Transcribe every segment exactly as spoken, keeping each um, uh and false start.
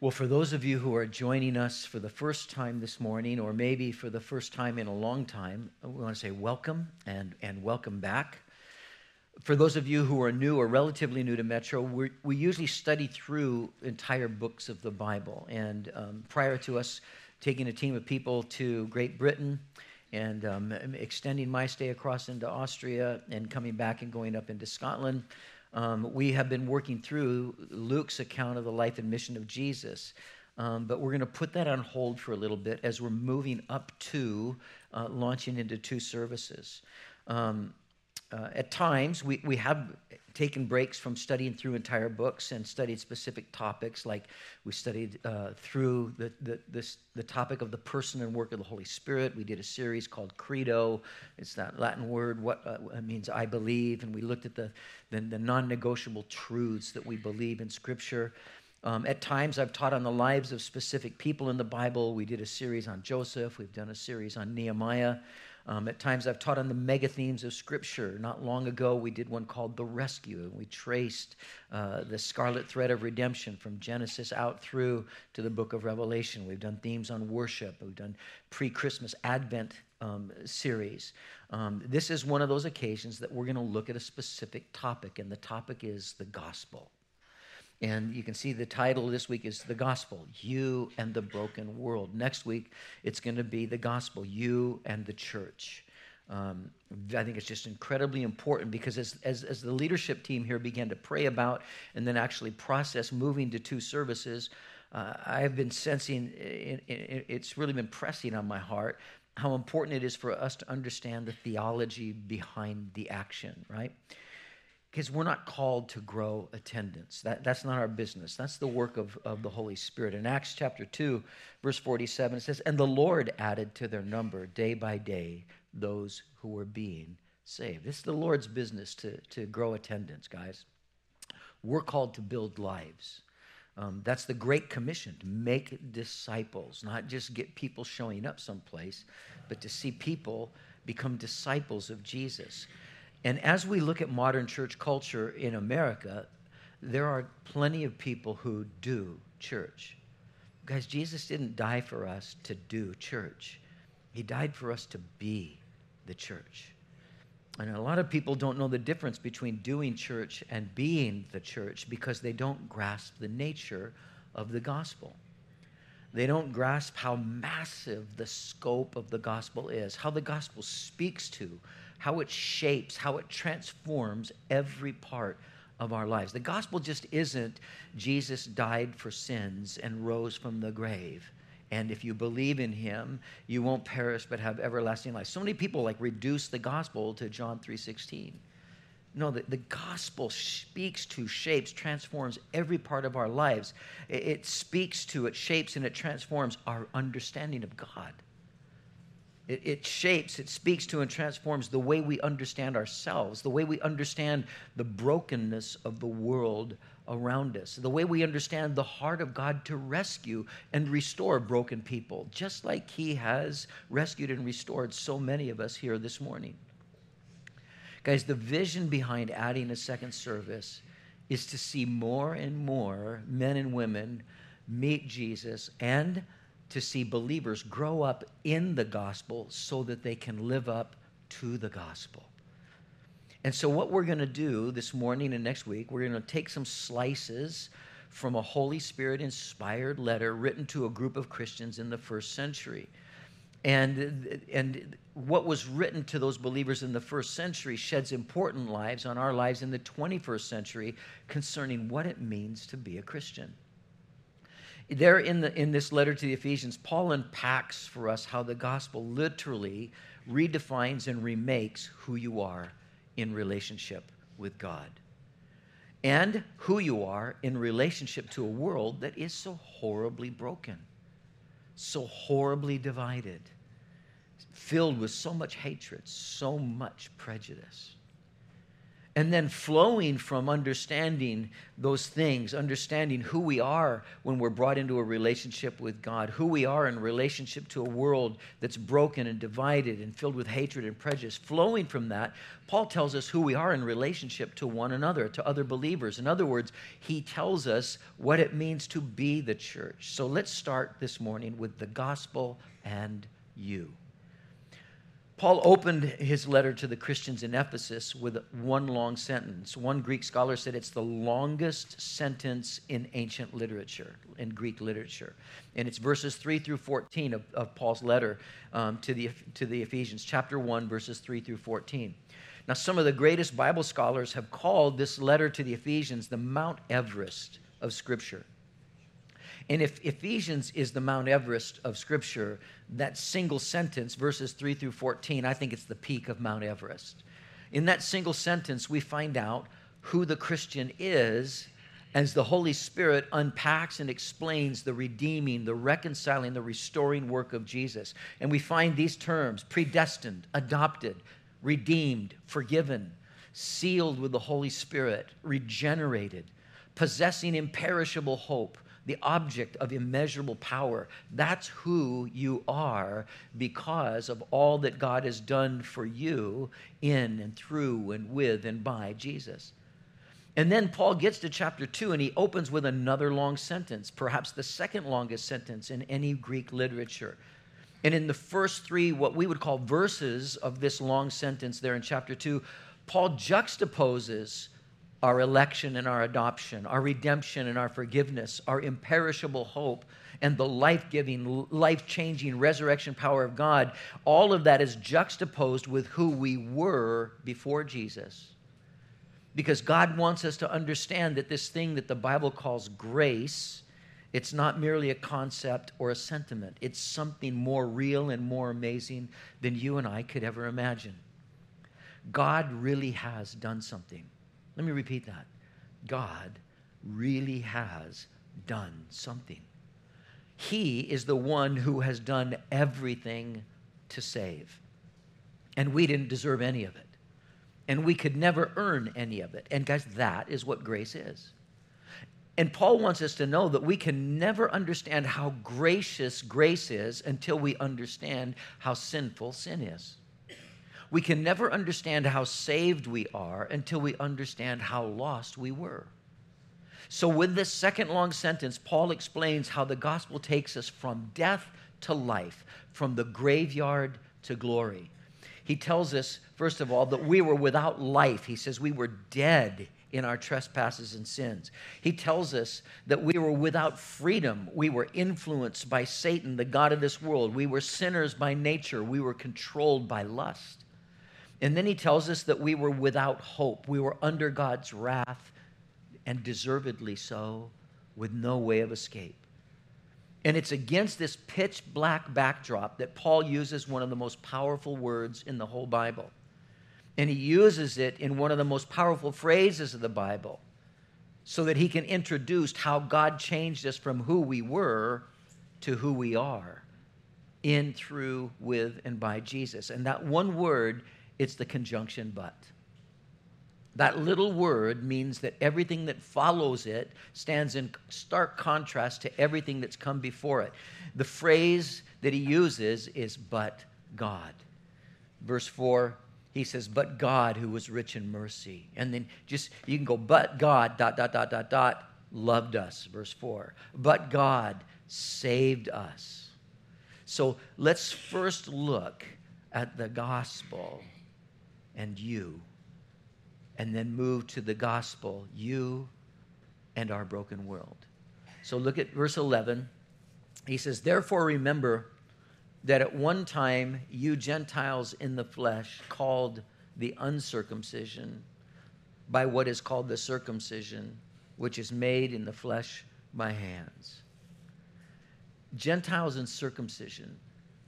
Well, for those of you who are joining us for the first time this morning, or maybe for the first time in a long time, we want to say welcome and, and welcome back. For those of you who are new or relatively new to Metro, we we usually study through entire books of the Bible. And um, prior to us taking a team of people to Great Britain and um, extending my stay across into Austria and coming back and going up into Scotland, Um, we have been working through Luke's account of the life and mission of Jesus, um, but we're going to put that on hold for a little bit as we're moving up to uh, launching into two services. Um, uh, at times, we, we have taken breaks from studying through entire books and studied specific topics, like we studied uh, through the, the, this, the topic of the person and work of the Holy Spirit. We did a series called Credo. It's that Latin word, what uh, means I believe, and we looked at the, the, the non-negotiable truths that we believe in Scripture. Um, at times, I've taught on the lives of specific people in the Bible. We did a series on Joseph. We've done a series on Nehemiah. Um, at times, I've taught on the mega themes of Scripture. Not long ago, we did one called The Rescue, and we traced uh, the scarlet thread of redemption from Genesis out through to the book of Revelation. We've done themes on worship. We've done pre-Christmas Advent um, series. Um, this is one of those occasions that we're going to look at a specific topic, and the topic is the gospel. And you can see the title this week is The Gospel, You and the Broken World. Next week, it's going to be The Gospel, You and the Church. Um, I think it's just incredibly important because as, as, as the leadership team here began to pray about and then actually process moving to two services, uh, I have been sensing, it, it, it's really been pressing on my heart how important it is for us to understand the theology behind the action, right? Because we're not called to grow attendance. That, that's not our business. That's the work of, of the Holy Spirit. In Acts chapter two, verse forty-seven, it says, "And the Lord added to their number day by day those who were being saved." This is the Lord's business to, to grow attendance, guys. We're called to build lives. Um, that's the Great Commission, to make disciples, not just get people showing up someplace, but to see people become disciples of Jesus. And as we look at modern church culture in America, there are plenty of people who do church. Guys, Jesus didn't die for us to do church. He died for us to be the church. And a lot of people don't know the difference between doing church and being the church because they don't grasp the nature of the gospel. They don't grasp how massive the scope of the gospel is, how the gospel speaks to, how it shapes, how it transforms every part of our lives. The gospel just isn't Jesus died for sins and rose from the grave. And if you believe in him, you won't perish but have everlasting life. So many people like reduce the gospel to John three sixteen. No, the, the gospel speaks to, shapes, transforms every part of our lives. It, it speaks to, it shapes, and it transforms our understanding of God. It, it shapes, it speaks to, and transforms the way we understand ourselves, the way we understand the brokenness of the world around us, the way we understand the heart of God to rescue and restore broken people, just like he has rescued and restored so many of us here this morning. Guys, the vision behind adding a second service is to see more and more men and women meet Jesus and to see believers grow up in the gospel so that they can live up to the gospel. And so what we're going to do this morning and next week, we're going to take some slices from a Holy Spirit-inspired letter written to a group of Christians in the first century. And, and what was written to those believers in the first century sheds important lives on our lives in the twenty-first century concerning what it means to be a Christian. There in, the, in this letter to the Ephesians, Paul unpacks for us how the gospel literally redefines and remakes who you are in relationship with God and who you are in relationship to a world that is so horribly broken, so horribly divided, filled with so much hatred, so much prejudice. And then flowing from understanding those things, understanding who we are when we're brought into a relationship with God, who we are in relationship to a world that's broken and divided and filled with hatred and prejudice. Flowing from that, Paul tells us who we are in relationship to one another, to other believers. In other words, he tells us what it means to be the church. So let's start this morning with the gospel and you. Paul opened his letter to the Christians in Ephesus with one long sentence. One Greek scholar said it's the longest sentence in ancient literature, in Greek literature. And it's verses three through fourteen of, of Paul's letter um, to, the, to the Ephesians, chapter one, verses three through fourteen. Now, some of the greatest Bible scholars have called this letter to the Ephesians the Mount Everest of Scripture. And if Ephesians is the Mount Everest of Scripture, that single sentence, verses three through fourteen, I think it's the peak of Mount Everest. In that single sentence, we find out who the Christian is as the Holy Spirit unpacks and explains the redeeming, the reconciling, the restoring work of Jesus. And we find these terms: predestined, adopted, redeemed, forgiven, sealed with the Holy Spirit, regenerated, possessing imperishable hope, the object of immeasurable power. That's who you are because of all that God has done for you in and through and with and by Jesus. And then Paul gets to chapter two and he opens with another long sentence, perhaps the second longest sentence in any Greek literature. And in the first three, what we would call verses of this long sentence there in chapter two, Paul juxtaposes our election and our adoption, our redemption and our forgiveness, our imperishable hope, and the life-giving, life-changing resurrection power of God. All of that is juxtaposed with who we were before Jesus. Because God wants us to understand that this thing that the Bible calls grace, it's not merely a concept or a sentiment. It's something more real and more amazing than you and I could ever imagine. God really has done something. Let me repeat that. God really has done something. He is the one who has done everything to save. And we didn't deserve any of it. And we could never earn any of it. And guys, that is what grace is. And Paul wants us to know that we can never understand how gracious grace is until we understand how sinful sin is. We can never understand how saved we are until we understand how lost we were. So with this second long sentence, Paul explains how the gospel takes us from death to life, from the graveyard to glory. He tells us, first of all, that we were without life. He says we were dead in our trespasses and sins. He tells us that we were without freedom. We were influenced by Satan, the god of this world. We were sinners by nature. We were controlled by lust. And then he tells us that we were without hope. We were under God's wrath, and deservedly so, with no way of escape. And it's against this pitch black backdrop that Paul uses one of the most powerful words in the whole Bible. And he uses it in one of the most powerful phrases of the Bible so that he can introduce how God changed us from who we were to who we are in, through, with, and by Jesus. And that one word, it's the conjunction but. That little word means that everything that follows it stands in stark contrast to everything that's come before it. The phrase that he uses is, but God. Verse four, he says, but God who was rich in mercy. And then just, you can go, but God, dot, dot, dot, dot, dot, loved us, verse four. But God saved us. So let's first look at the gospel and you, and then move to the gospel, you and our broken world. So look at verse eleven. He says, therefore remember that at one time you Gentiles in the flesh, called the uncircumcision by what is called the circumcision, which is made in the flesh by hands. Gentiles and circumcision.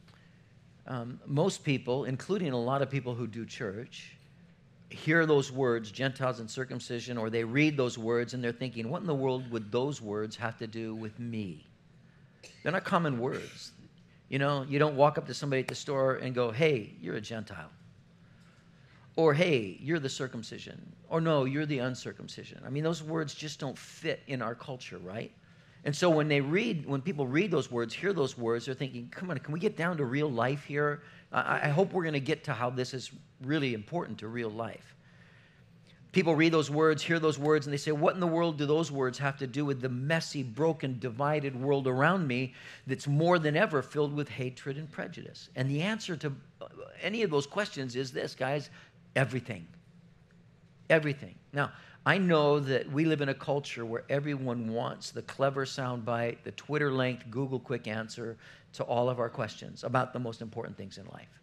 Um, most people, including a lot of people who do church, hear those words, Gentiles and circumcision, or they read those words and they're thinking, what in the world would those words have to do with me? They're not common words. You know, you don't walk up to somebody at the store and go, hey, you're a Gentile. Or, hey, you're the circumcision. Or, no, you're the uncircumcision. I mean, those words just don't fit in our culture, right? And so when they read, when people read those words, hear those words, they're thinking, come on, can we get down to real life here? I, I hope we're going to get to how this is really important to real life. People read those words, hear those words, and they say, what in the world do those words have to do with the messy, broken, divided world around me that's more than ever filled with hatred and prejudice? And the answer to any of those questions is this, guys: everything. Everything. Now, I know that we live in a culture where everyone wants the clever soundbite, the Twitter-length, Google quick answer to all of our questions about the most important things in life.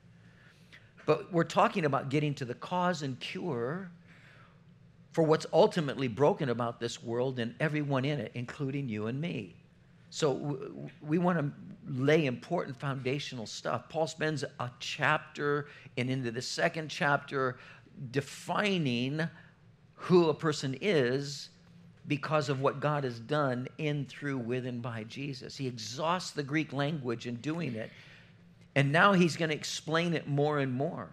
But we're talking about getting to the cause and cure for what's ultimately broken about this world and everyone in it, including you and me. So we want to lay important foundational stuff. Paul spends a chapter and into the second chapter defining who a person is because of what God has done in, through, with, and by Jesus. He exhausts the Greek language in doing it, and now he's going to explain it more and more.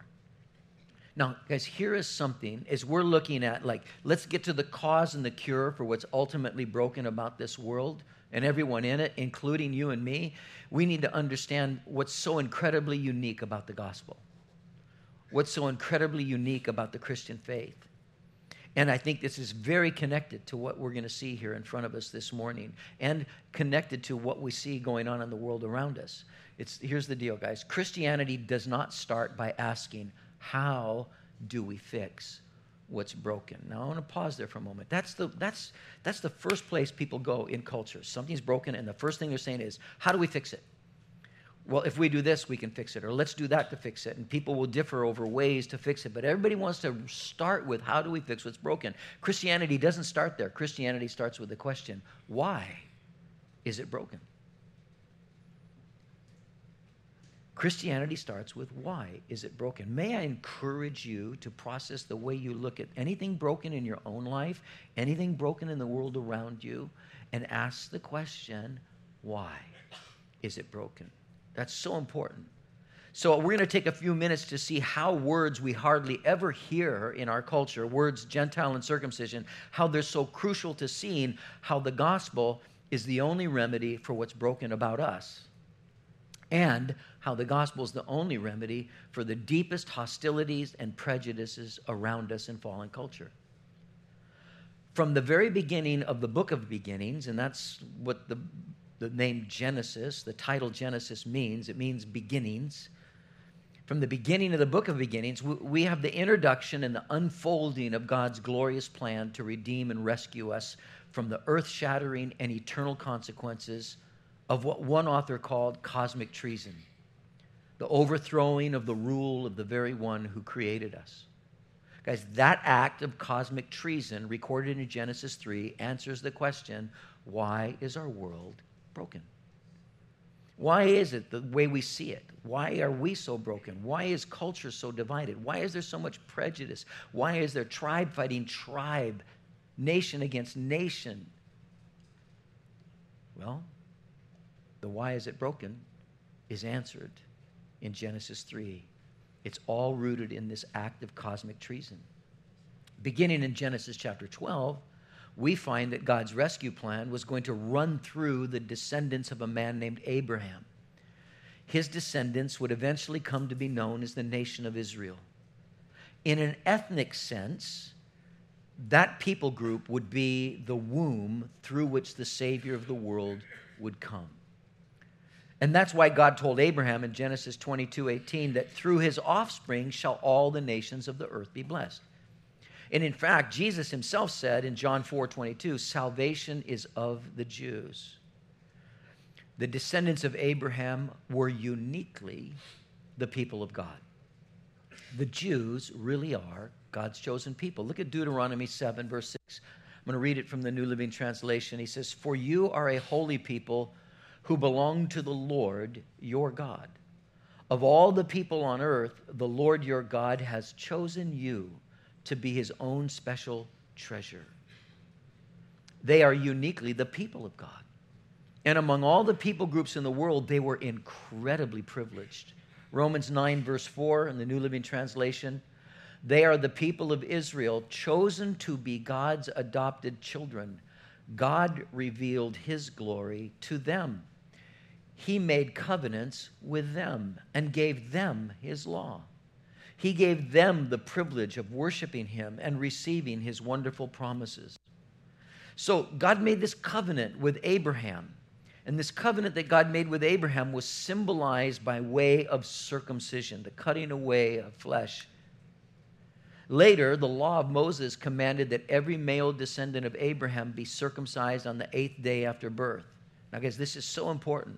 Now, guys, here is something, as we're looking at, like, let's get to the cause and the cure for what's ultimately broken about this world and everyone in it, including you and me. We need to understand what's so incredibly unique about the gospel, what's so incredibly unique about the Christian faith. And I think this is very connected to what we're going to see here in front of us this morning, and connected to what we see going on in the world around us. It's, here's the deal, guys. Christianity does not start by asking, how do we fix what's broken? Now, I want to pause there for a moment. That's the, that's, that's the first place people go in culture. Something's broken, and the first thing they're saying is, how do we fix it? Well, if we do this, we can fix it, or let's do that to fix it. And people will differ over ways to fix it, but everybody wants to start with, how do we fix what's broken? Christianity doesn't start there. Christianity starts with the question, why is it broken? Christianity starts with, why is it broken? May I encourage you to process the way you look at anything broken in your own life, anything broken in the world around you, and ask the question, why is it broken? That's so important. So we're going to take a few minutes to see how words we hardly ever hear in our culture, words Gentile and circumcision, how they're so crucial to seeing how the gospel is the only remedy for what's broken about us, and how the gospel is the only remedy for the deepest hostilities and prejudices around us in fallen culture. From the very beginning of the book of beginnings, and that's what the The name Genesis, the title Genesis means. It means beginnings. From the beginning of the book of beginnings, we have the introduction and the unfolding of God's glorious plan to redeem and rescue us from the earth-shattering and eternal consequences of what one author called cosmic treason, the overthrowing of the rule of the very one who created us. Guys, that act of cosmic treason recorded in Genesis three answers the question, why is our world broken? Why is it the way we see it? Why are we so broken? Why is culture so divided? Why is there so much prejudice? Why is there tribe fighting tribe, nation against nation? Well, the why is it broken is answered in Genesis three. It's all rooted in this act of cosmic treason. Beginning in Genesis chapter twelve, we find that God's rescue plan was going to run through the descendants of a man named Abraham. His descendants would eventually come to be known as the nation of Israel. In an ethnic sense, that people group would be the womb through which the Savior of the world would come. And that's why God told Abraham in Genesis twenty-two eighteen that through his offspring shall all the nations of the earth be blessed. And in fact, Jesus himself said in John four twenty-two, salvation is of the Jews. The descendants of Abraham were uniquely the people of God. The Jews really are God's chosen people. Look at Deuteronomy seven, verse six. I'm going to read it from the New Living Translation. He says, for you are a holy people who belong to the Lord your God. Of all the people on earth, the Lord your God has chosen you to be his own special treasure. They are uniquely the people of God. And among all the people groups in the world, they were incredibly privileged. Romans nine, verse four in the New Living Translation, They are the people of Israel, chosen to be God's adopted children. God revealed his glory to them. He made covenants with them and gave them his law. He gave them the privilege of worshiping him and receiving his wonderful promises. So God made this covenant with Abraham. And this covenant that God made with Abraham was symbolized by way of circumcision, the cutting away of flesh. Later, the law of Moses commanded that every male descendant of Abraham be circumcised on the eighth day after birth. Now, guys, this is so important.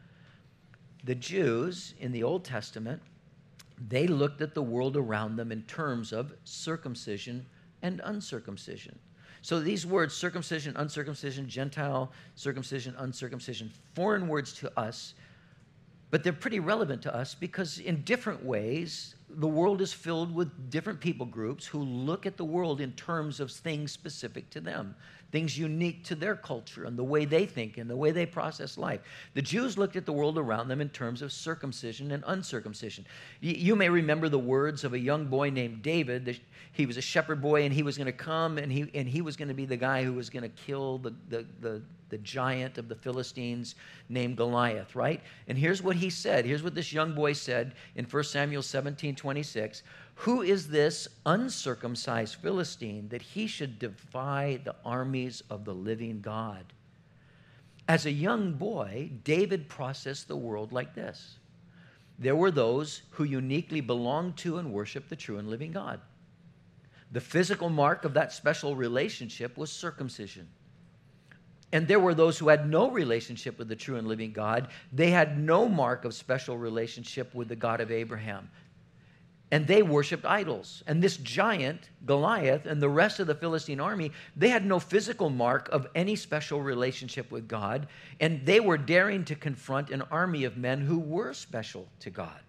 The Jews in the Old Testament, they looked at the world around them in terms of circumcision and uncircumcision. So these words, circumcision, uncircumcision, Gentile, circumcision, uncircumcision, foreign words to us, but they're pretty relevant to us because in different ways, the world is filled with different people groups who look at the world in terms of things specific to them, things unique to their culture and the way they think and the way they process life. The Jews looked at the world around them in terms of circumcision and uncircumcision. You may remember the words of a young boy named David. He was a shepherd boy, and he was going to come, and he and he was going to be the guy who was going to kill the, the, the, the giant of the Philistines named Goliath, right? And here's what he said. Here's what this young boy said in First Samuel seventeen twenty-six. Who is this uncircumcised Philistine that he should defy the armies of the living God? As a young boy, David processed the world like this. There were those who uniquely belonged to and worshiped the true and living God. The physical mark of that special relationship was circumcision. And there were those who had no relationship with the true and living God. They had no mark of special relationship with the God of Abraham. And they worshiped idols. And this giant, Goliath, and the rest of the Philistine army, they had no physical mark of any special relationship with God. And they were daring to confront an army of men who were special to God.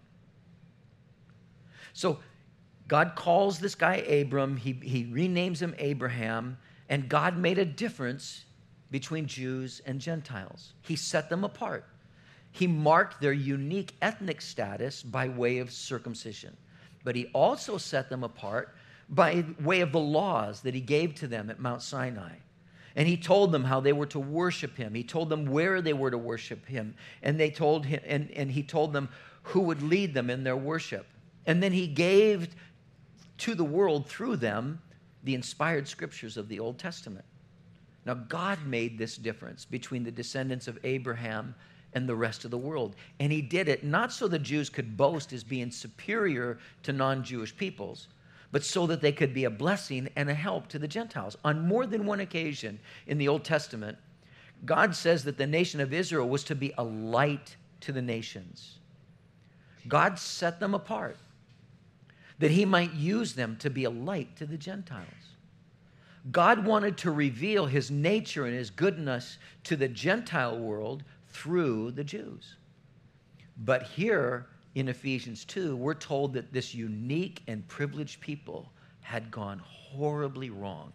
So God calls this guy Abram. He, he renames him Abraham. And God made a difference between Jews and Gentiles. He set them apart. He marked their unique ethnic status by way of circumcision. But he also set them apart by way of the laws that he gave to them at Mount Sinai. And he told them how they were to worship him. He told them where they were to worship him. And they told him, and, and he told them who would lead them in their worship. And then he gave to the world through them the inspired scriptures of the Old Testament. Now, God made this difference between the descendants of Abraham and the rest of the world. And he did it not so the Jews could boast as being superior to non-Jewish peoples, but so that they could be a blessing and a help to the Gentiles. On more than one occasion in the Old Testament, God says that the nation of Israel was to be a light to the nations. God set them apart that he might use them to be a light to the Gentiles. God wanted to reveal his nature and his goodness to the Gentile world through the Jews. But here in Ephesians two, we're told that this unique and privileged people had gone horribly wrong.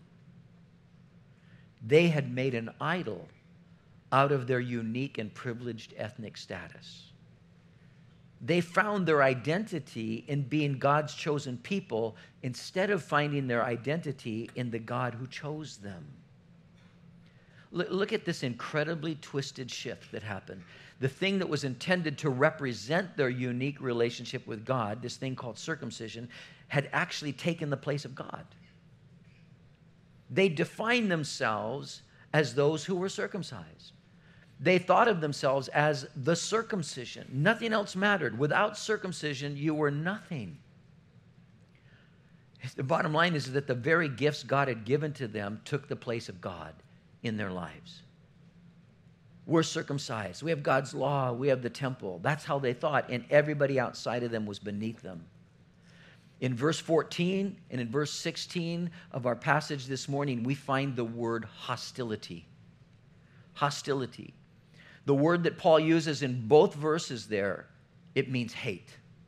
They had made an idol out of their unique and privileged ethnic status. They found their identity in being God's chosen people instead of finding their identity in the God who chose them. Look at this incredibly twisted shift that happened. The thing that was intended to represent their unique relationship with God, this thing called circumcision, had actually taken the place of God. They defined themselves as those who were circumcised. They thought of themselves as the circumcision. Nothing else mattered. Without circumcision, you were nothing. The bottom line is that the very gifts God had given to them took the place of God in their lives. We're circumcised. We have God's law. We have the temple. That's how they thought, and everybody outside of them was beneath them. In verse fourteen and in verse sixteen of our passage this morning, we find the word hostility. Hostility. The word that Paul uses in both verses there, it means hate.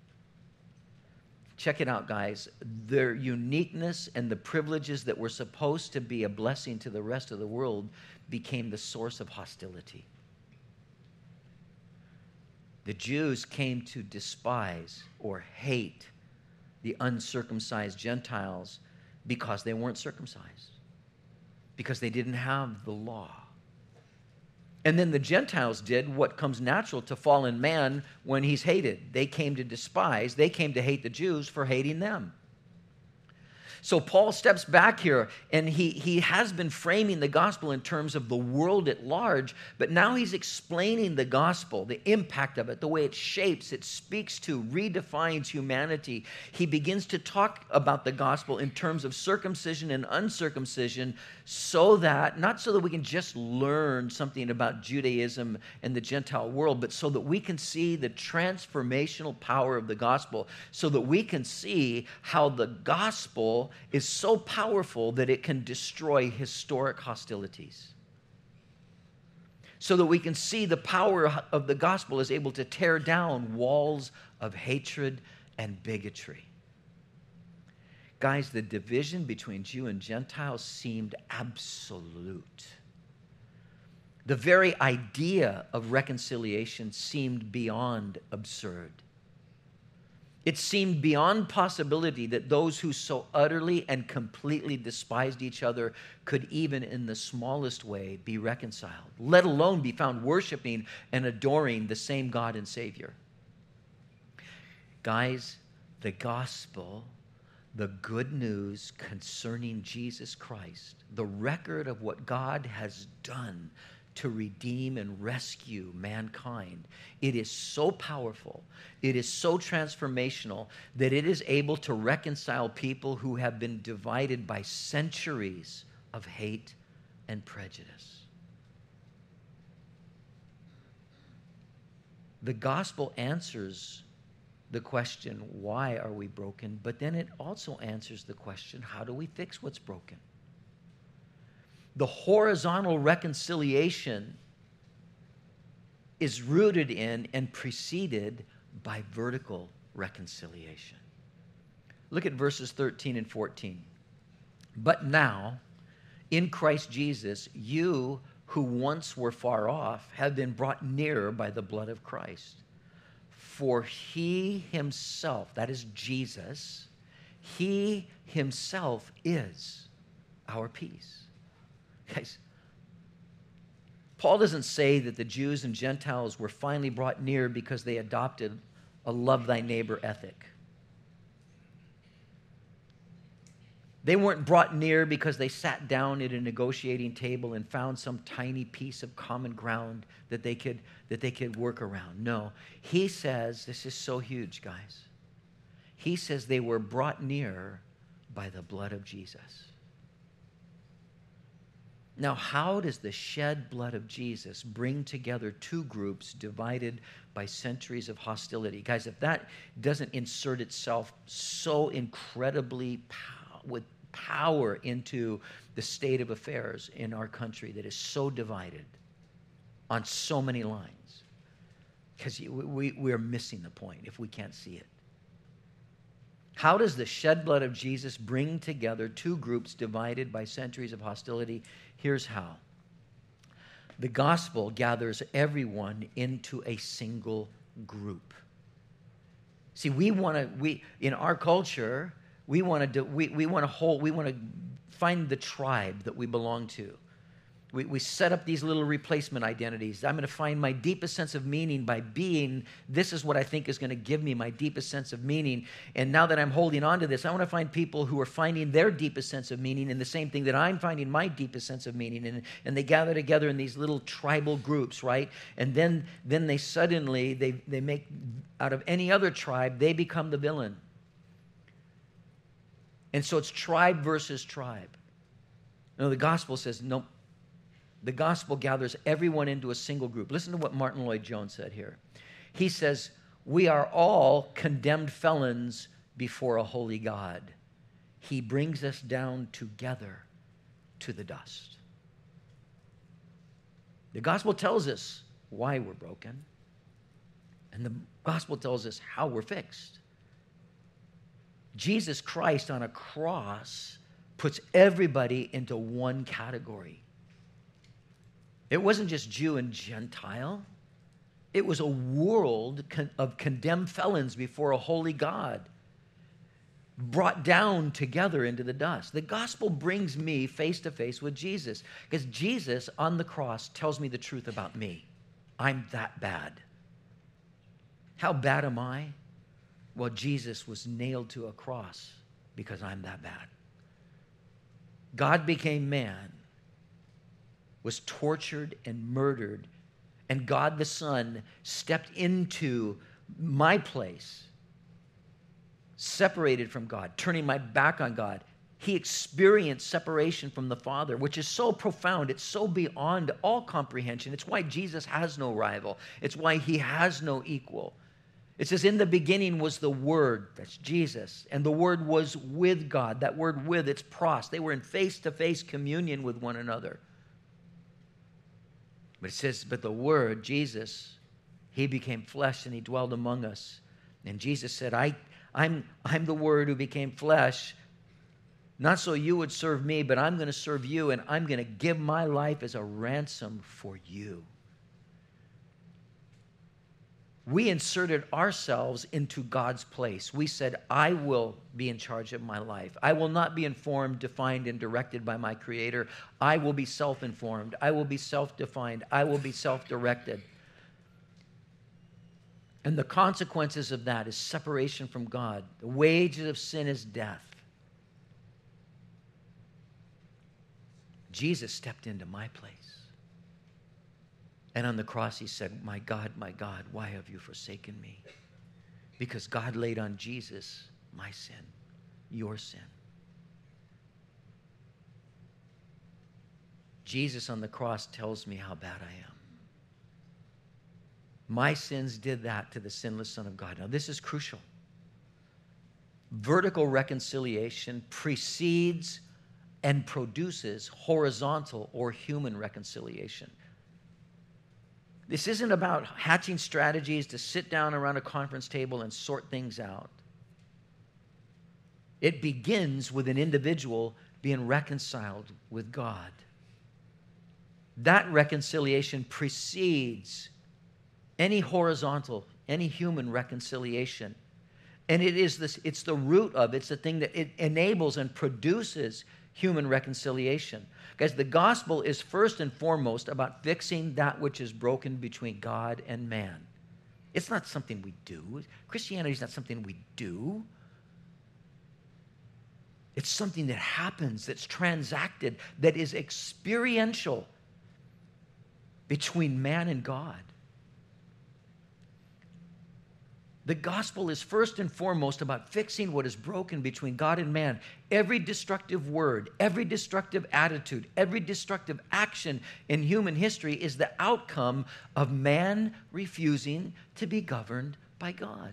Check it out, guys. Their uniqueness and the privileges that were supposed to be a blessing to the rest of the world became the source of hostility. The Jews came to despise or hate the uncircumcised Gentiles because they weren't circumcised, because they didn't have the law. And then the Gentiles did what comes natural to fallen man when he's hated. They came to despise, they came to hate the Jews for hating them. So Paul steps back here, and he, he has been framing the gospel in terms of the world at large, but now he's explaining the gospel, the impact of it, the way it shapes, it speaks to, redefines humanity. He begins to talk about the gospel in terms of circumcision and uncircumcision, so that, not so that we can just learn something about Judaism and the Gentile world, but so that we can see the transformational power of the gospel, so that we can see how the gospel is so powerful that it can destroy historic hostilities. So that we can see the power of the gospel is able to tear down walls of hatred and bigotry. Guys, the division between Jew and Gentile seemed absolute. The very idea of reconciliation seemed beyond absurd. It seemed beyond possibility that those who so utterly and completely despised each other could even in the smallest way be reconciled, let alone be found worshiping and adoring the same God and Savior. Guys, the gospel, the good news concerning Jesus Christ, the record of what God has done to redeem and rescue mankind, it is so powerful, it is so transformational that it is able to reconcile people who have been divided by centuries of hate and prejudice. The gospel answers the question, why are we broken? But then it also answers the question, how do we fix what's broken? The horizontal reconciliation is rooted in and preceded by vertical reconciliation. Look at verses thirteen and fourteen. But now, in Christ Jesus, you who once were far off have been brought nearer by the blood of Christ. For he himself, that is Jesus, he himself is our peace. Guys, Paul doesn't say that the Jews and Gentiles were finally brought near because they adopted a love thy neighbor ethic. They weren't brought near because they sat down at a negotiating table and found some tiny piece of common ground that they could, that they could work around. No, he says, this is so huge, guys. He says they were brought near by the blood of Jesus. Now, how does the shed blood of Jesus bring together two groups divided by centuries of hostility? Guys, if that doesn't insert itself so incredibly pow- with power into the state of affairs in our country that is so divided on so many lines, because we, we are missing the point if we can't see it. How does the shed blood of Jesus bring together two groups divided by centuries of hostility? Here's how. The gospel gathers everyone into a single group. See, we want to, we in our culture, we want to, we, we want to hold, we want to find the tribe that we belong to. We, we set up these little replacement identities. I'm going to find my deepest sense of meaning by being, this is what I think is going to give me my deepest sense of meaning. And now that I'm holding on to this, I want to find people who are finding their deepest sense of meaning in the same thing that I'm finding my deepest sense of meaning. And, and they gather together in these little tribal groups, right? And then, then they suddenly, they, they make, out of any other tribe, they become the villain. And so it's tribe versus tribe. No, the gospel says, no. The gospel gathers everyone into a single group. Listen to what Martin Lloyd-Jones said here. He says, we are all condemned felons before a holy God. He brings us down together to the dust. The gospel tells us why we're broken, and the gospel tells us how we're fixed. Jesus Christ on a cross puts everybody into one category. It wasn't just Jew and Gentile. It was a world of condemned felons before a holy God. brought down together into the dust. The gospel brings me face to face with Jesus, because Jesus on the cross tells me the truth about me. I'm that bad. How bad am I? Well, Jesus was nailed to a cross because I'm that bad. God became man, was tortured and murdered, and God the Son stepped into my place, separated from God, turning my back on God. He experienced separation from the Father, which is so profound. It's so beyond all comprehension. It's why Jesus has no rival. It's why he has no equal. It says, in the beginning was the Word, that's Jesus, and the Word was with God. That word with, it's pros. They were in face-to-face communion with one another. But it says, but the Word, Jesus, he became flesh and he dwelled among us. And Jesus said, I, I'm, I'm the Word who became flesh, not so you would serve me, but I'm going to serve you, and I'm going to give my life as a ransom for you. We inserted ourselves into God's place. We said, I will be in charge of my life. I will not be informed, defined, and directed by my Creator. I will be self-informed. I will be self-defined. I will be self-directed. And the consequences of that is separation from God. The wages of sin is death. Jesus stepped into my place. And on the cross, he said, my God, my God, why have you forsaken me? Because God laid on Jesus my sin, your sin. Jesus on the cross tells me how bad I am. My sins did that to the sinless Son of God. Now, this is crucial. Vertical reconciliation precedes and produces horizontal or human reconciliation. This isn't about hatching strategies to sit down around a conference table and sort things out. It begins with an individual being reconciled with God. That reconciliation precedes any horizontal, any human reconciliation. And it is this, it's the root of, it's the thing that it enables and produces human reconciliation. Guys, the gospel is first and foremost about fixing that which is broken between God and man. It's not something we do. Christianity is not something we do. It's something that happens, that's transacted, that is experiential between man and God. The gospel is first and foremost about fixing what is broken between God and man. Every destructive word, every destructive attitude, every destructive action in human history is the outcome of man refusing to be governed by God.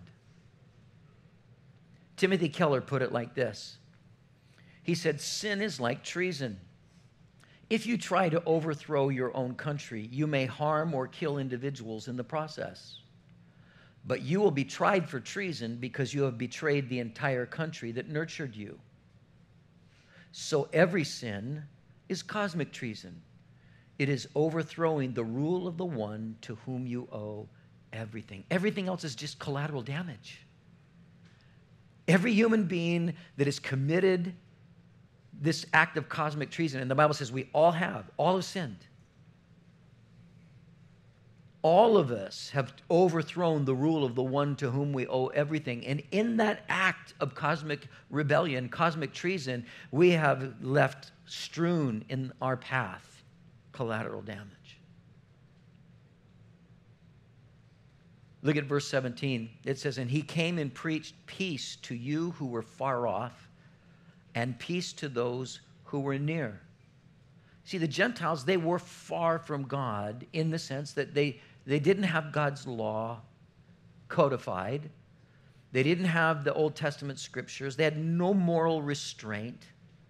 Timothy Keller put it like this. He said, sin is like treason. If you try to overthrow your own country, you may harm or kill individuals in the process. But you will be tried for treason because you have betrayed the entire country that nurtured you. So every sin is cosmic treason. It is overthrowing the rule of the one to whom you owe everything. Everything else is just collateral damage. Every human being that has committed this act of cosmic treason, and the Bible says we all have, all have sinned. All of us have overthrown the rule of the one to whom we owe everything. And in that act of cosmic rebellion, cosmic treason, we have left strewn in our path collateral damage. Look at verse seventeen. It says, and he came and preached peace to you who were far off and peace to those who were near. See, the Gentiles, they were far from God in the sense that they They didn't have God's law codified. They didn't have the Old Testament scriptures. They had no moral restraint.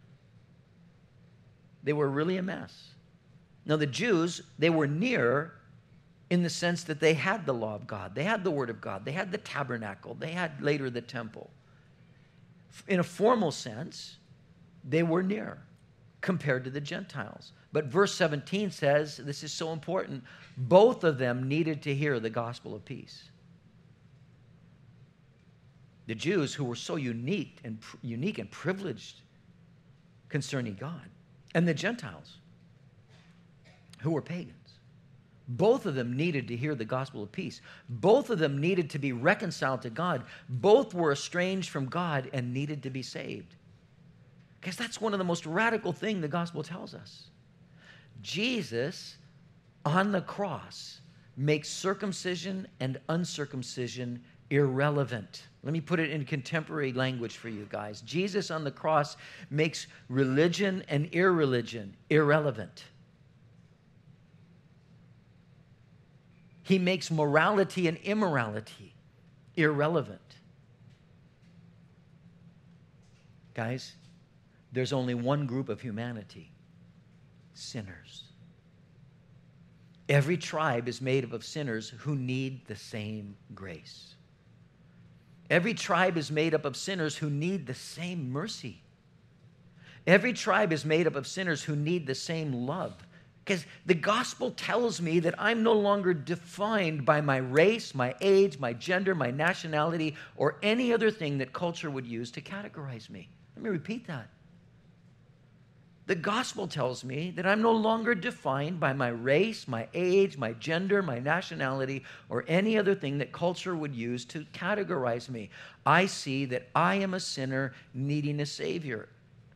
They were really a mess. Now, the Jews, they were near in the sense that they had the law of God. They had the Word of God. They had the tabernacle. They had later the temple. In a formal sense, they were near compared to the Gentiles. But verse seventeen says, this is so important, both of them needed to hear the gospel of peace. The Jews who were so unique and unique and privileged concerning God, and the Gentiles who were pagans. Both of them needed to hear the gospel of peace. Both of them needed to be reconciled to God. Both were estranged from God and needed to be saved. Because that's one of the most radical things the gospel tells us. Jesus on the cross makes circumcision and uncircumcision irrelevant. Let me put it in contemporary language for you guys. Jesus on the cross makes religion and irreligion irrelevant. He makes morality and immorality irrelevant. Guys, there's only one group of humanity: sinners. Every tribe is made up of sinners who need the same grace. Every tribe is made up of sinners who need the same mercy. Every tribe is made up of sinners who need the same love. Because the gospel tells me that I'm no longer defined by my race, my age, my gender, my nationality, or any other thing that culture would use to categorize me. Let me repeat that. The gospel tells me that I'm no longer defined by my race, my age, my gender, my nationality, or any other thing that culture would use to categorize me. I see that I am a sinner needing a Savior.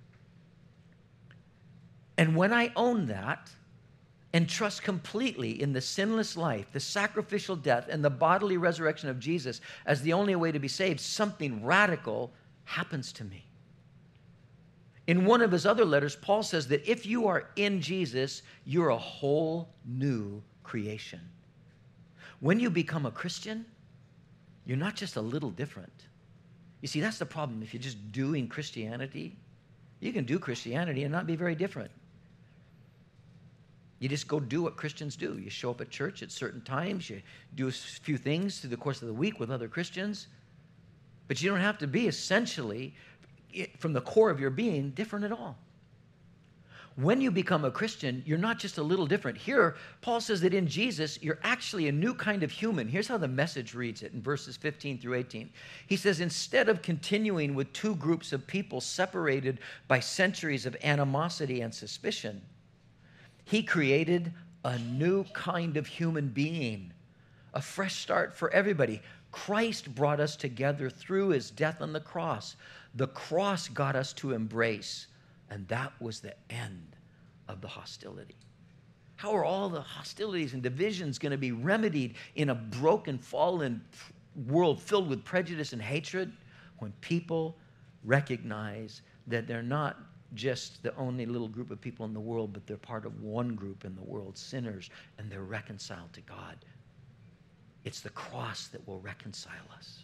And when I own that, and trust completely in the sinless life, the sacrificial death, and the bodily resurrection of Jesus as the only way to be saved, something radical happens to me. In one of his other letters, Paul says that if you are in Jesus, you're a whole new creation. When you become a Christian, you're not just a little different. You see, that's the problem. If you're just doing Christianity, you can do Christianity and not be very different. You just go do what Christians do. You show up at church at certain times. You do a few things through the course of the week with other Christians. But you don't have to be essentially, from the core of your being, different at all. When you become a Christian, you're not just a little different. Here, Paul says that in Jesus, you're actually a new kind of human. Here's how the Message reads it in verses fifteen through eighteen. He says, instead of continuing with two groups of people separated by centuries of animosity and suspicion, he created a new kind of human being, a fresh start for everybody. Christ brought us together through his death on the cross. The cross got us to embrace, and that was the end of the hostility. How are all the hostilities and divisions going to be remedied in a broken, fallen world filled with prejudice and hatred when people recognize that they're not just the only little group of people in the world, but they're part of one group in the world, sinners, and they're reconciled to God? It's the cross that will reconcile us.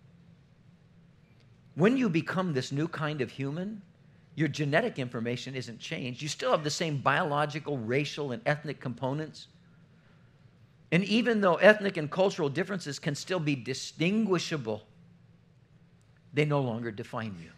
When you become this new kind of human, your genetic information isn't changed. You still have the same biological, racial, and ethnic components. And even though ethnic and cultural differences can still be distinguishable, they no longer define you.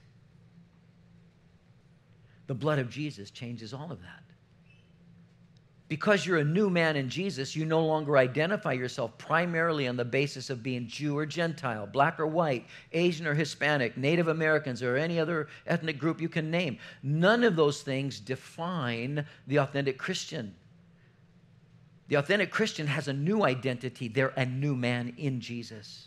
The blood of Jesus changes all of that. Because you're a new man in Jesus, you no longer identify yourself primarily on the basis of being Jew or Gentile, black or white, Asian or Hispanic, Native Americans, or any other ethnic group you can name. None of those things define the authentic Christian. The authentic Christian has a new identity. They're a new man in Jesus.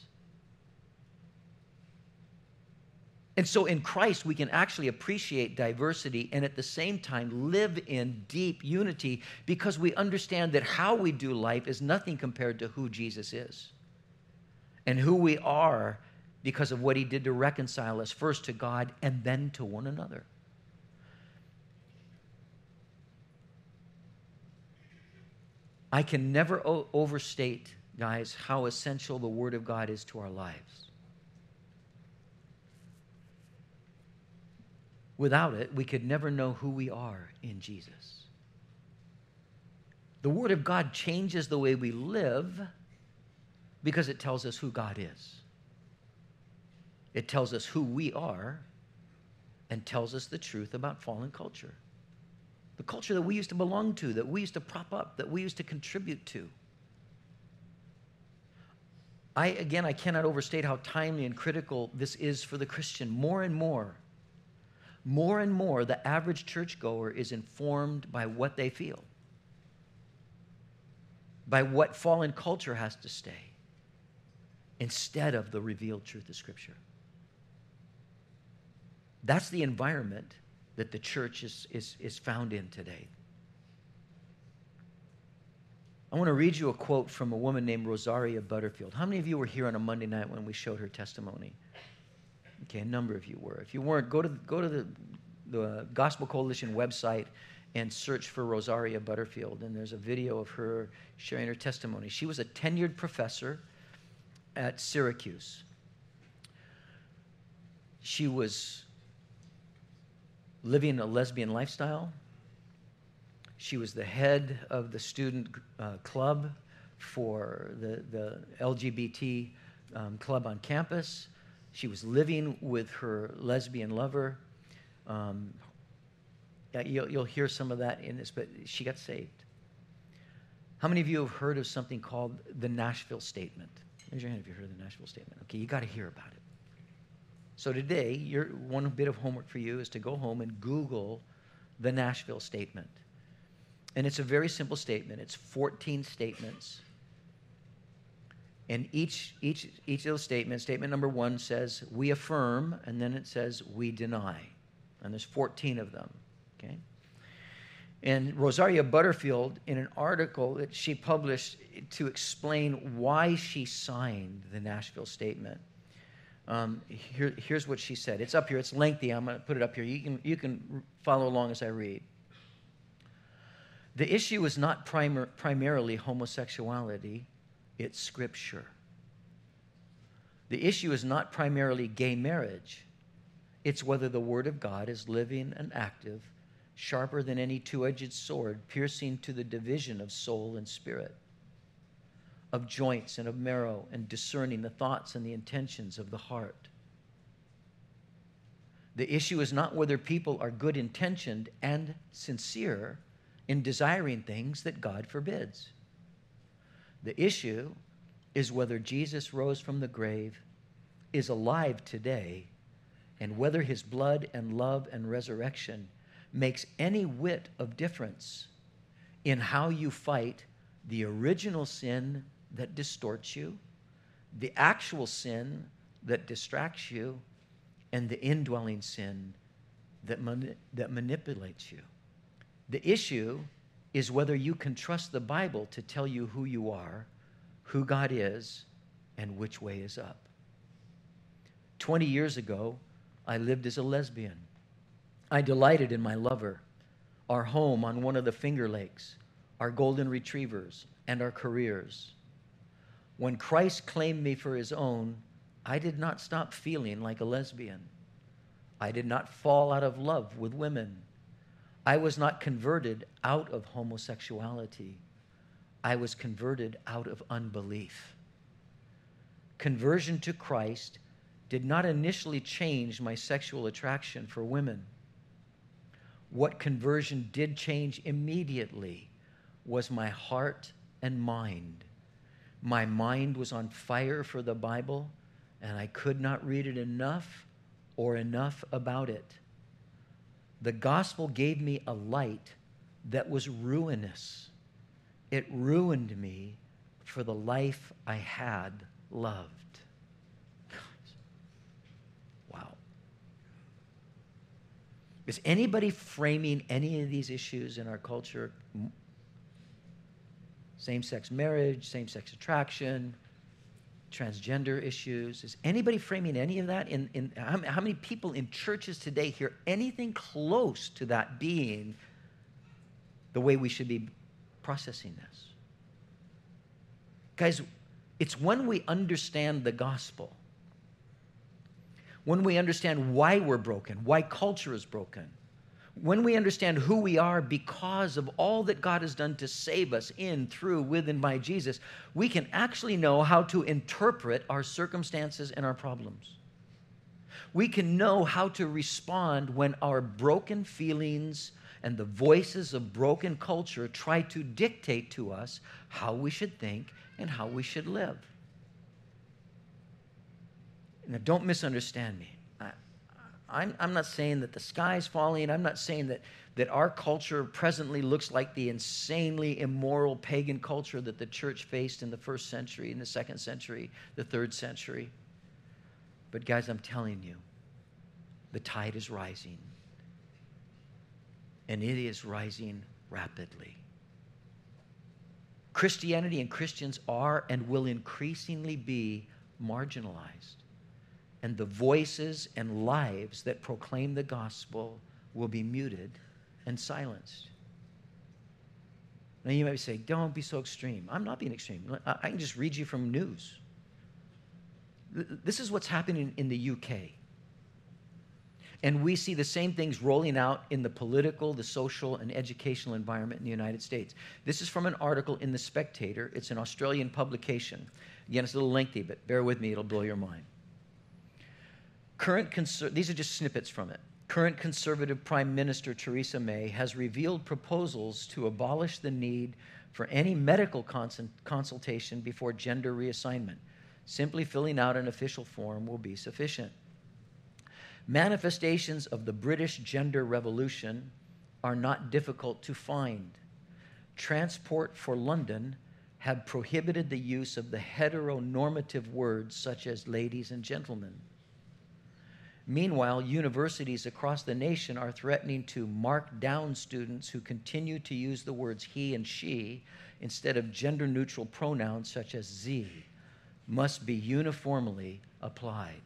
And so in Christ, we can actually appreciate diversity and at the same time live in deep unity because we understand that how we do life is nothing compared to who Jesus is and who we are because of what he did to reconcile us first to God and then to one another. I can never o- overstate, guys, how essential the Word of God is to our lives. Without it, we could never know who we are in Jesus. The Word of God changes the way we live because it tells us who God is. It tells us who we are and tells us the truth about fallen culture. The culture that we used to belong to, that we used to prop up, that we used to contribute to. I, again, I cannot overstate how timely and critical this is for the Christian. More and more, more and more, the average churchgoer is informed by what they feel, by what fallen culture has to stay, instead of the revealed truth of Scripture. That's the environment that the church is, is, is found in today. I want to read you a quote from a woman named Rosaria Butterfield. How many of you were here on a Monday night when we showed her testimony? Okay, a number of you were. If you weren't, go to, go to the, the Gospel Coalition website and search for Rosaria Butterfield, and there's a video of her sharing her testimony. She was a tenured professor at Syracuse. She was living a lesbian lifestyle. She was the head of the student uh, club for the, the L G B T um, club on campus. She was living with her lesbian lover. Um, you'll, you'll hear some of that in this, but she got saved. How many of you have heard of something called the Nashville Statement? Raise your hand if you heard of the Nashville Statement. Okay, you got to hear about it. So today, your, one bit of homework for you is to go home and Google the Nashville Statement. And it's a very simple statement. It's fourteen statements. And each, each, each of those statements, statement number one says, we affirm, and then it says, we deny. And there's fourteen of them, okay? And Rosaria Butterfield, in an article that she published to explain why she signed the Nashville Statement, um, here, here's what she said. It's up here. It's lengthy. I'm going to put it up here. You can, you can follow along as I read. The issue is not primar- primarily homosexuality, it's Scripture. The issue is not primarily gay marriage, it's whether the Word of God is living and active, sharper than any two-edged sword, piercing to the division of soul and spirit, of joints and of marrow, and discerning the thoughts and the intentions of the heart. The issue is not whether people are good-intentioned and sincere in desiring things that God forbids. The issue is whether Jesus rose from the grave, is alive today, and whether his blood and love and resurrection makes any whit of difference in how you fight the original sin that distorts you, the actual sin that distracts you, and the indwelling sin that, mani- that manipulates you. The issue is whether you can trust the Bible to tell you who you are, who God is, and which way is up. Twenty years ago, I lived as a lesbian. I delighted in my lover, our home on one of the Finger Lakes, our golden retrievers, and our careers. When Christ claimed me for his own, I did not stop feeling like a lesbian. I did not fall out of love with women. I was not converted out of homosexuality. I was converted out of unbelief. Conversion to Christ did not initially change my sexual attraction for women. What conversion did change immediately was my heart and mind. My mind was on fire for the Bible, and I could not read it enough or enough about it. The gospel gave me a light that was ruinous. It ruined me for the life I had loved. Wow. Is anybody framing any of these issues in our culture? Same-sex marriage, same-sex attraction, transgender issues. Is anybody framing any of that? In, in how, how many people in churches today hear anything close to that being the way we should be processing this? Guys, it's when we understand the gospel, when we understand why we're broken, why culture is broken, when we understand who we are because of all that God has done to save us in, through, with, and by Jesus, we can actually know how to interpret our circumstances and our problems. We can know how to respond when our broken feelings and the voices of broken culture try to dictate to us how we should think and how we should live. Now, don't misunderstand me. I, I'm, I'm not saying that the sky's falling. I'm not saying that, that our culture presently looks like the insanely immoral pagan culture that the church faced in the first century, in the second century, the third century. But guys, I'm telling you, the tide is rising. And it is rising rapidly. Christianity and Christians are and will increasingly be marginalized. And the voices and lives that proclaim the gospel will be muted and silenced. Now you might say, don't be so extreme. I'm not being extreme. I can just read you from news. This is what's happening in the U K. And we see the same things rolling out in the political, the social, and educational environment in the United States. This is from an article in The Spectator. It's an Australian publication. Again, it's a little lengthy, but bear with me, it'll blow your mind. Current conser- These are just snippets from it. Current Conservative Prime Minister Theresa May has revealed proposals to abolish the need for any medical cons- consultation before gender reassignment. Simply filling out an official form will be sufficient. Manifestations of the British gender revolution are not difficult to find. Transport for London had prohibited the use of the heteronormative words such as ladies and gentlemen. Meanwhile, universities across the nation are threatening to mark down students who continue to use the words he and she instead of gender-neutral pronouns such as ze, must be uniformly applied.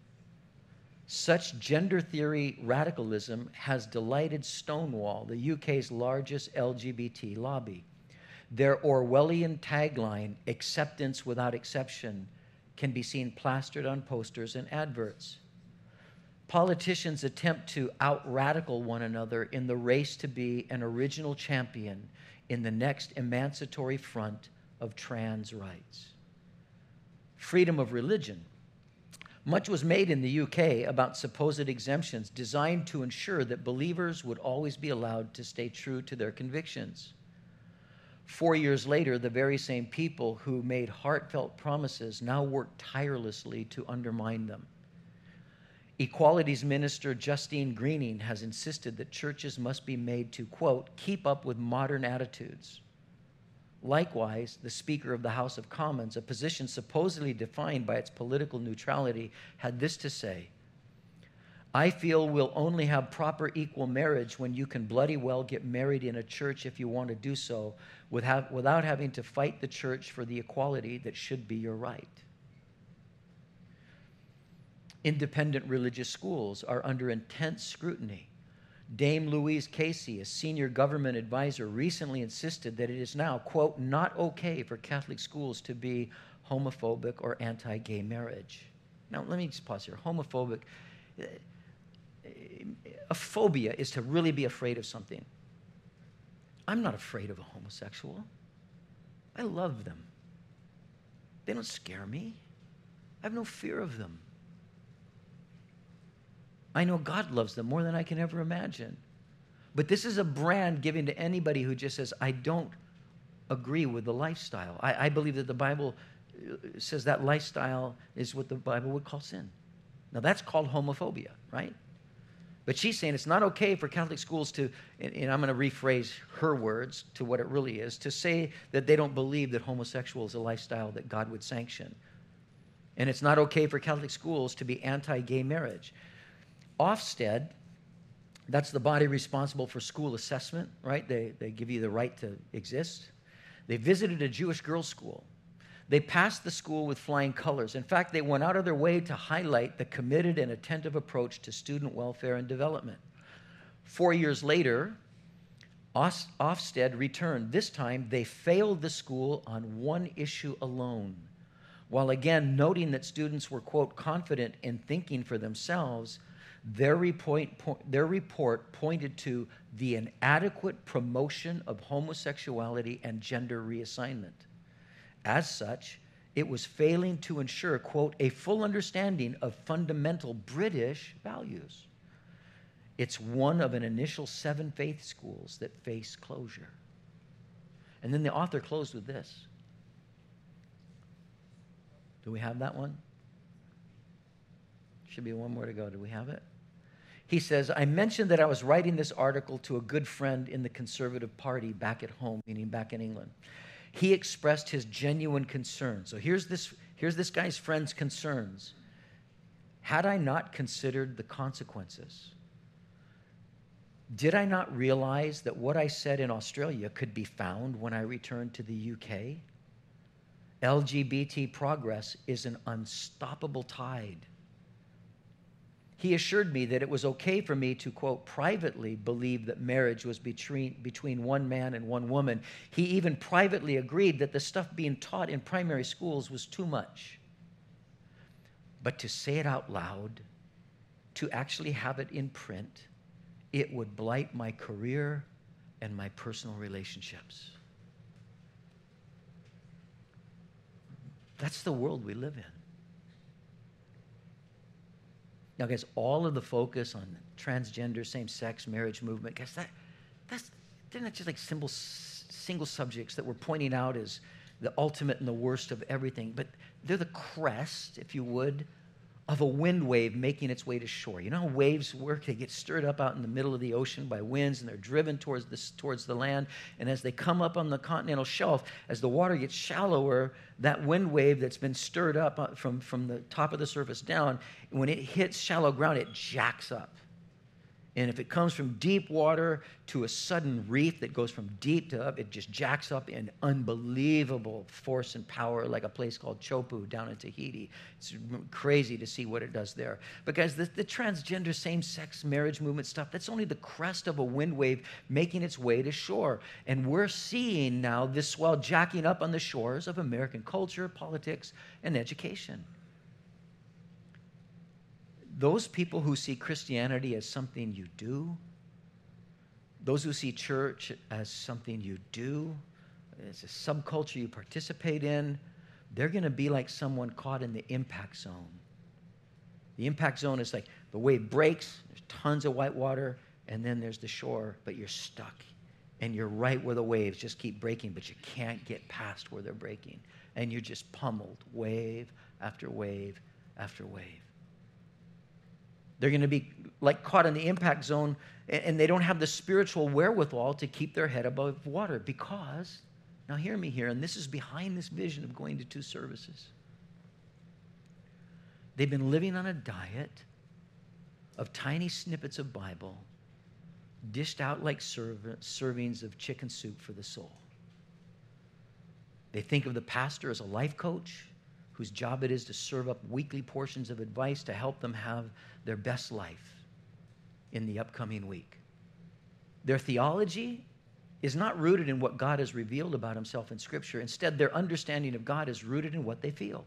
Such gender theory radicalism has delighted Stonewall, the U K's largest L G B T lobby. Their Orwellian tagline, acceptance without exception, can be seen plastered on posters and adverts. Politicians attempt to out-radical one another in the race to be an original champion in the next emancipatory front of trans rights. Freedom of religion. Much was made in the U K about supposed exemptions designed to ensure that believers would always be allowed to stay true to their convictions. Four years later, the very same people who made heartfelt promises now work tirelessly to undermine them. Equalities Minister Justine Greening has insisted that churches must be made to, quote, keep up with modern attitudes. Likewise, the Speaker of the House of Commons, a position supposedly defined by its political neutrality, had this to say: I feel we'll only have proper equal marriage when you can bloody well get married in a church if you want to do so without having to fight the church for the equality that should be your right. Independent religious schools are under intense scrutiny. Dame Louise Casey, a senior government advisor, recently insisted that it is now, quote, not okay for Catholic schools to be homophobic or anti-gay marriage. Now, let me just pause here. Homophobic, a phobia is to really be afraid of something. I'm not afraid of a homosexual. I love them. They don't scare me. I have no fear of them. I know God loves them more than I can ever imagine. But this is a brand given to anybody who just says, I don't agree with the lifestyle. I, I believe that the Bible says that lifestyle is what the Bible would call sin. Now, that's called homophobia, right? But she's saying it's not okay for Catholic schools to, and, and I'm going to rephrase her words to what it really is, to say that they don't believe that homosexual is a lifestyle that God would sanction. And it's not okay for Catholic schools to be anti-gay marriage. Ofsted, that's the body responsible for school assessment, right? They, they give you the right to exist. They visited a Jewish girls' school. They passed the school with flying colors. In fact, they went out of their way to highlight the committed and attentive approach to student welfare and development. Four years later, Ofsted returned. This time, they failed the school on one issue alone. While again noting that students were, quote, confident in thinking for themselves, Their report, their report pointed to the inadequate promotion of homosexuality and gender reassignment. As such, it was failing to ensure, quote, a full understanding of fundamental British values. It's one of an initial seven faith schools that face closure. And then the author closed with this. Do we have that one? Should be one more to go. Do we have it? He says, I mentioned that I was writing this article to a good friend in the Conservative Party back at home, meaning back in England. He expressed his genuine concern. So here's this, here's this guy's friend's concerns. Had I not considered the consequences? Did I not realize that what I said in Australia could be found when I returned to the U K? L G B T progress is an unstoppable tide. He assured me that it was okay for me to, quote, privately believe that marriage was between, between one man and one woman. He even privately agreed that the stuff being taught in primary schools was too much. But to say it out loud, to actually have it in print, it would blight my career and my personal relationships. That's the world we live in. Now, guys, all of the focus on transgender, same-sex marriage movement, guys, that, that's, they're not just like simple, single subjects that we're pointing out as the ultimate and the worst of everything, but they're the crest, if you would, of a wind wave making its way to shore. You know how waves work? They get stirred up out in the middle of the ocean by winds, and they're driven towards the, towards the land. And as they come up on the continental shelf, as the water gets shallower, that wind wave that's been stirred up from, from the top of the surface down, when it hits shallow ground, it jacks up. And if it comes from deep water to a sudden reef that goes from deep to up, it just jacks up in unbelievable force and power, like a place called Chopu down in Tahiti. It's crazy to see what it does there. But guys, the, the transgender same-sex marriage movement stuff, that's only the crest of a wind wave making its way to shore. And we're seeing now this swell jacking up on the shores of American culture, politics, and education. Those people who see Christianity as something you do, those who see church as something you do, it's a subculture you participate in, they're going to be like someone caught in the impact zone. The impact zone is like the wave breaks, there's tons of white water, and then there's the shore, but you're stuck. And you're right where the waves just keep breaking, but you can't get past where they're breaking. And you're just pummeled, wave after wave after wave. They're going to be like caught in the impact zone, and they don't have the spiritual wherewithal to keep their head above water because, now hear me here, and this is behind this vision of going to two services. They've been living on a diet of tiny snippets of Bible dished out like serv- servings of chicken soup for the soul. They think of the pastor as a life coach whose job it is to serve up weekly portions of advice to help them have their best life in the upcoming week. Their theology is not rooted in what God has revealed about himself in Scripture. Instead, their understanding of God is rooted in what they feel.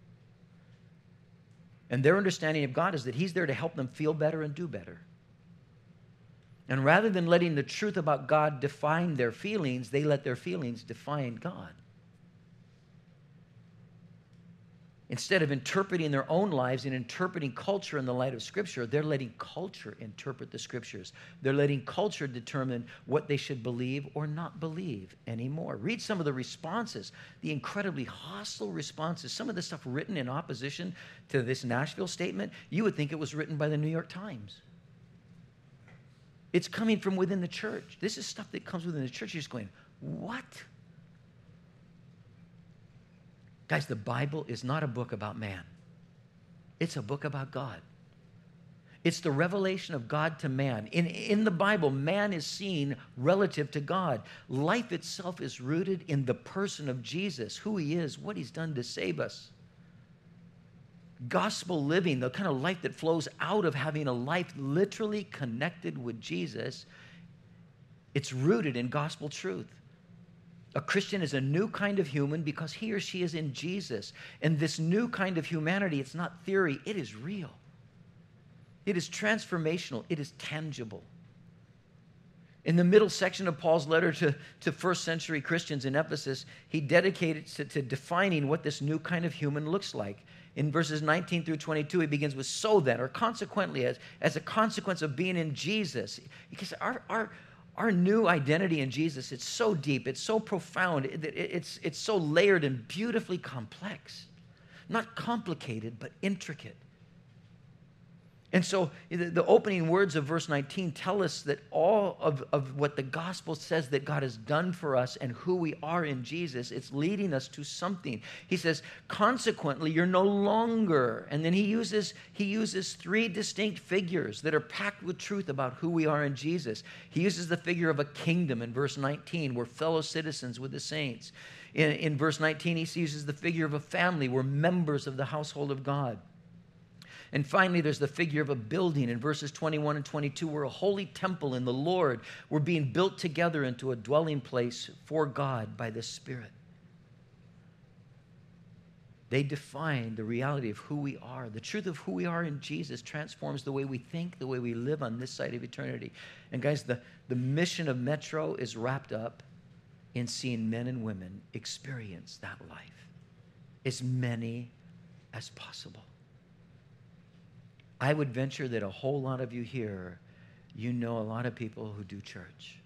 And their understanding of God is that he's there to help them feel better and do better. And rather than letting the truth about God define their feelings, they let their feelings define God. Instead of interpreting their own lives and interpreting culture in the light of Scripture, they're letting culture interpret the Scriptures. They're letting culture determine what they should believe or not believe anymore. Read some of the responses, the incredibly hostile responses, some of the stuff written in opposition to this Nashville statement. You would think it was written by the New York Times. It's coming from within the church. This is stuff that comes within the church. You're just going, what? Guys, the Bible is not a book about man. It's a book about God. It's the revelation of God to man. In, in the Bible, man is seen relative to God. Life itself is rooted in the person of Jesus, who he is, what he's done to save us. Gospel living, the kind of life that flows out of having a life literally connected with Jesus, it's rooted in gospel truth. A Christian is a new kind of human because he or she is in Jesus. And this new kind of humanity, it's not theory, it is real. It is transformational. It is tangible. In the middle section of Paul's letter to, to first century Christians in Ephesus, he dedicated to, to defining what this new kind of human looks like. In verses nineteen through twenty-two, he begins with, so then, or consequently, as, as a consequence of being in Jesus. Because our, our, Our new identity in Jesus, it's so deep, it's so profound, it, it, it's, it's so layered and beautifully complex. Not complicated, but intricate. And so the, the opening words of verse nineteen tell us that all of, of what the gospel says that God has done for us and who we are in Jesus, it's leading us to something. He says, consequently, you're no longer, and then he uses, he uses three distinct figures that are packed with truth about who we are in Jesus. He uses the figure of a kingdom in verse nineteen. We're fellow citizens with the saints. In, in verse nineteen, he uses the figure of a family. We're members of the household of God. And finally, there's the figure of a building. In verses twenty-one and twenty-two, we're a holy temple in the Lord. We're being built together into a dwelling place for God by the Spirit. They define the reality of who we are. The truth of who we are in Jesus transforms the way we think, the way we live on this side of eternity. And guys, the, the mission of Metro is wrapped up in seeing men and women experience that life, as many as possible. I would venture that a whole lot of you here, you know a lot of people who do church.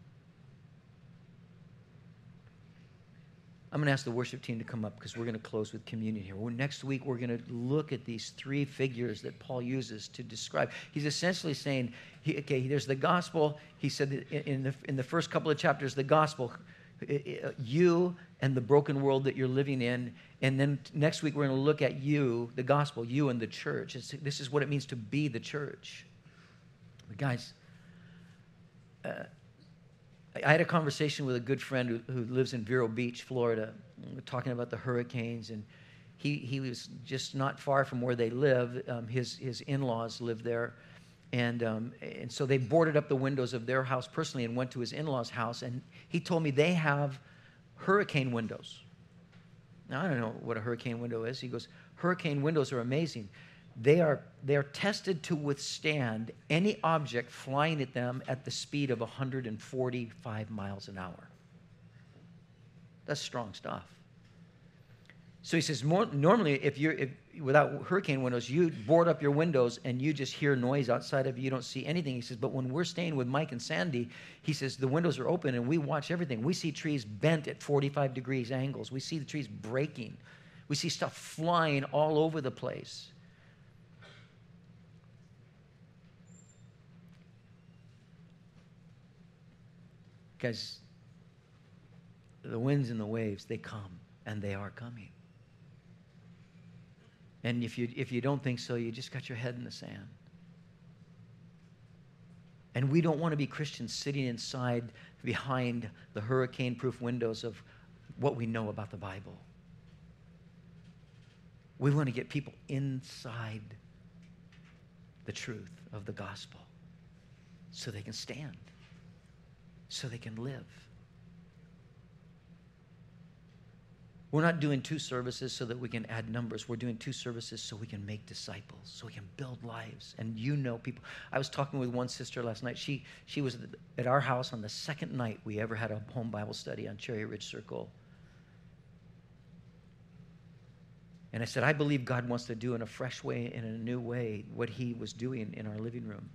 I'm going to ask the worship team to come up because we're going to close with communion here. Well, next week, we're going to look at these three figures that Paul uses to describe. He's essentially saying, he, okay, there's the gospel. He said that in the, in the first couple of chapters, the gospel, you and the broken world that you're living in. And then next week, we're going to look at you, the gospel, you and the church. It's, this is what it means to be the church. But guys, uh, I had a conversation with a good friend who, who lives in Vero Beach, Florida, talking about the hurricanes. And he, he was just not far from where they live. Um, his, his in-laws live there. And, um, and so they boarded up the windows of their house personally and went to his in-laws' house. And he told me they have hurricane windows. Now, I don't know what a hurricane window is. He goes, hurricane windows are amazing. They are, they are tested to withstand any object flying at them at the speed of one hundred forty-five miles an hour. That's strong stuff. So he says, more, normally, if you're if, without hurricane windows, you board up your windows and you just hear noise outside of you. You don't see anything. He says, but when we're staying with Mike and Sandy, he says, the windows are open and we watch everything. We see trees bent at forty-five degrees angles. We see the trees breaking. We see stuff flying all over the place. Guys, the winds and the waves, they come, and they are coming. And if you if you don't think so, you just got your head in the sand. And we don't want to be Christians sitting inside behind the hurricane-proof windows of what we know about the Bible. We want to get people inside the truth of the gospel so they can stand, so they can live. We're not doing two services so that we can add numbers. We're doing two services so we can make disciples, so we can build lives. And you know people. I was talking with one sister last night. She, she was at our house on the second night we ever had a home Bible study on Cherry Ridge Circle. And I said, I believe God wants to do in a fresh way, in a new way, what he was doing in our living room.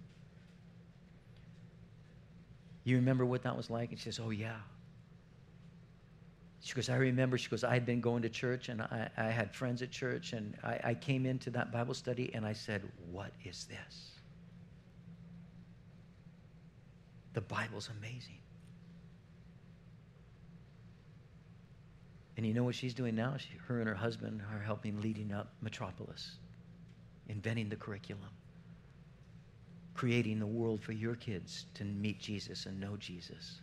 You remember what that was like? And she says, oh, yeah. She goes, I remember, she goes, I had been going to church, and I, I had friends at church, and I, I came into that Bible study, and I said, what is this? The Bible's amazing. And you know what she's doing now? She, her and her husband are helping leading up Metropolis, inventing the curriculum, creating the world for your kids to meet Jesus and know Jesus.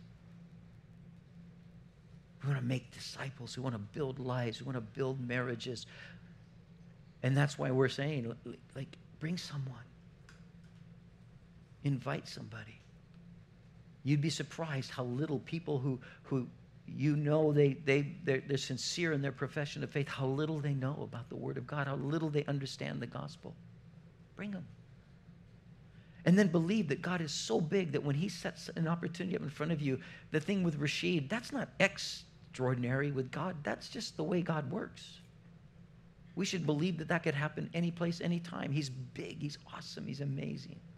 We want to make disciples. We want to build lives. We want to build marriages. And that's why we're saying, like, bring someone. Invite somebody. You'd be surprised how little people who, who you know they, they, they're, they're sincere in their profession of faith, how little they know about the Word of God, how little they understand the gospel. Bring them. And then believe that God is so big that when he sets an opportunity up in front of you, the thing with Rashid, that's not extraordinary with God. That's just the way God works. We should believe that that could happen any place, any time. He's big. He's awesome. He's amazing.